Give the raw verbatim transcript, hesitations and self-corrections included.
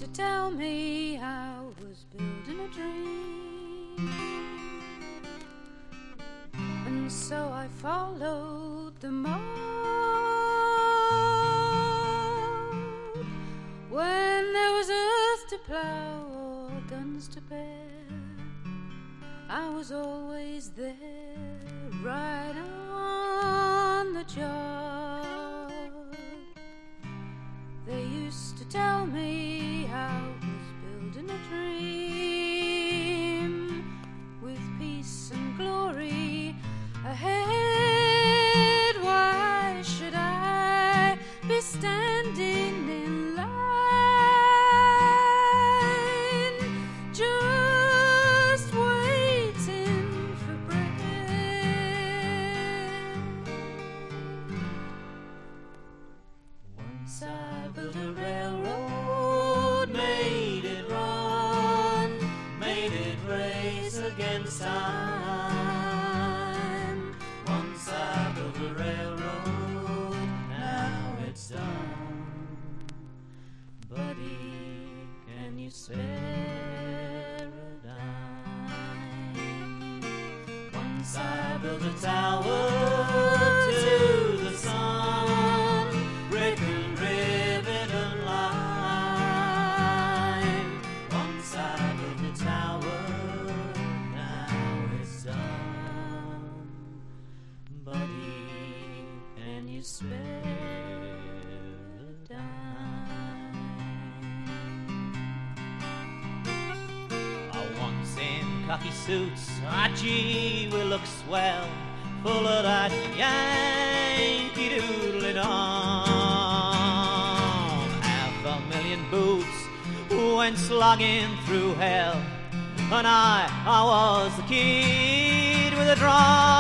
to tell me I was building a dream, and so I followed the mold. When there was earth to plow or guns to bear, I was always there, right on the job. They used to tell me I was building a dream, with peace and glory ahead. Why should I be standing in line, just waiting for bread? Once I built a railroad, made it run, made it race against time. Once I built a railroad, now it's done. Buddy, can you spare a dime? Once I built a tower to the sun, brick and rivet and lime. Once I built a tower, now it's done. Buddy, can you spare a dime? Oh, once in khaki suits, ah gee, we look swell, full of that Yankee doodling on. Half a million boots went slogging through hell, and I, I was the kid with a drum.